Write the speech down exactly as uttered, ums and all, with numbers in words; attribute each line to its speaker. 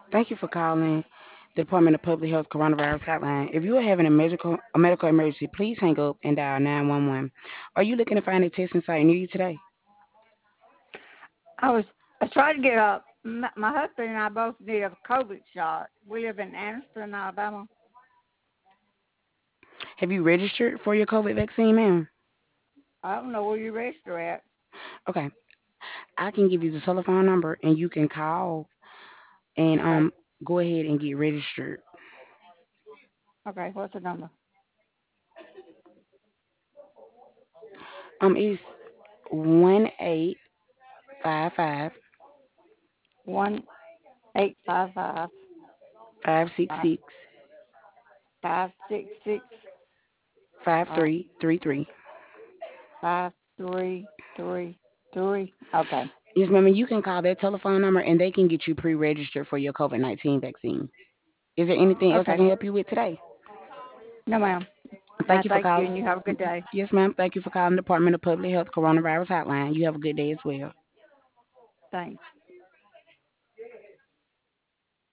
Speaker 1: Thank you for calling the Department of Public Health Coronavirus Hotline. If you are having a medical a medical emergency, please hang up and dial nine one one. Are you looking to find a testing site near you today?
Speaker 2: I was I tried to get a my my husband and I both need a COVID shot. We live in Anderson, Alabama.
Speaker 1: Have you registered for your COVID vaccine, ma'am?
Speaker 2: I don't know where you register at.
Speaker 1: Okay, I can give you the telephone number and you can call and
Speaker 2: Okay.
Speaker 1: um go ahead and get registered.
Speaker 2: Okay. What's the number?
Speaker 1: Um, it's one eight five five
Speaker 2: One eight five five
Speaker 1: five six
Speaker 2: five
Speaker 1: six
Speaker 2: five six six
Speaker 1: five
Speaker 2: uh
Speaker 1: three three three.
Speaker 2: five three three three. Okay.
Speaker 1: Yes, ma'am. And you can call that telephone number and they can get you pre-registered for your COVID nineteen vaccine. Is there anything else I
Speaker 2: Okay.
Speaker 1: can help you with today?
Speaker 2: No, ma'am.
Speaker 1: Thank
Speaker 2: I
Speaker 1: you for
Speaker 2: thank you,
Speaker 1: calling.
Speaker 2: and you have a good day.
Speaker 1: Yes, ma'am. Thank you for calling the Department of Public Health Coronavirus Hotline. You have a good day as well.
Speaker 2: Thanks.